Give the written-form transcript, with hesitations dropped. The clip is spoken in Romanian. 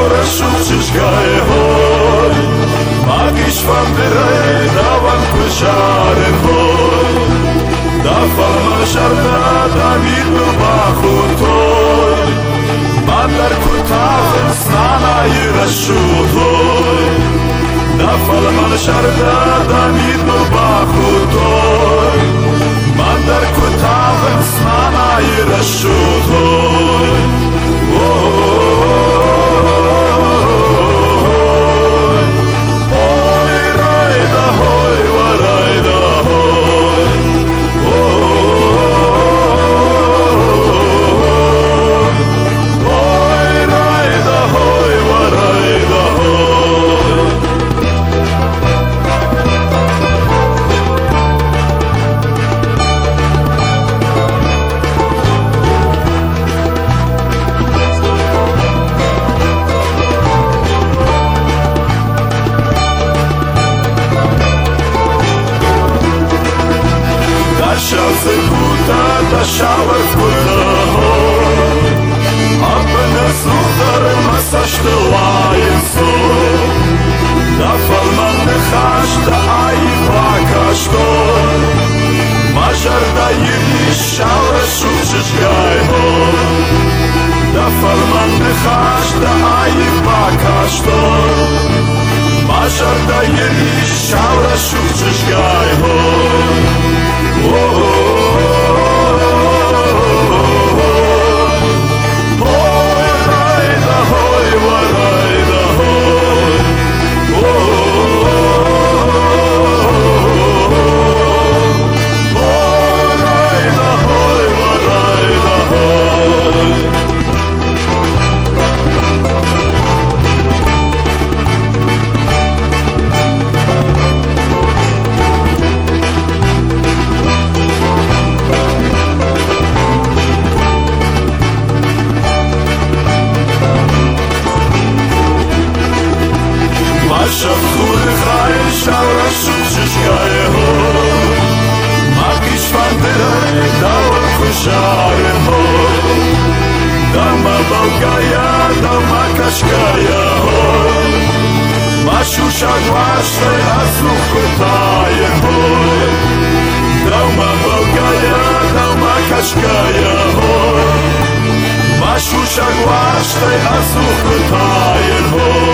Schaura Schutzisch Gai Hoi Magisch von der Reihe Da van Kushare Hoi Da Falma Sharda Da Vidu Bachutoi Mandar Kutaven Snana Yirashutoi Da Falma Sharda Da Vidu Bachutoi Mandar Kutaven Snana Yirashutoi Da shower kuda ho Abna suchar masashte laien so Da fall man nechash da aiva kashto Majar da yirni shower shuchish gai ho Da fall man nechash da aiva kashto Majar da yirni shower shuchish gai ho Shafur Chai Schaura Schutzisch Gai Hoi Magisch von der Reihe Da van Kushare Hoi Dama Balgaya Dama Kashkaya Hoi Mashu Shagwashe Azuch Kotaye Hoi Dama Balgaya Dama Kashkaya Hoi Mashu Shagwashe Azuch Kotaye Hoi